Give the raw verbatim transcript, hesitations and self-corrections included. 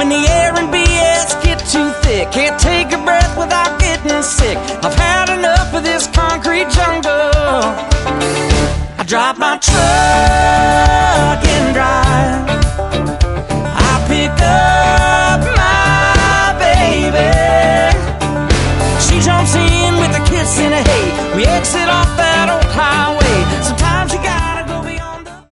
when the air and B S get too thick. Can't take a breath without getting sick. I've had enough of this concrete jungle. I drive my truck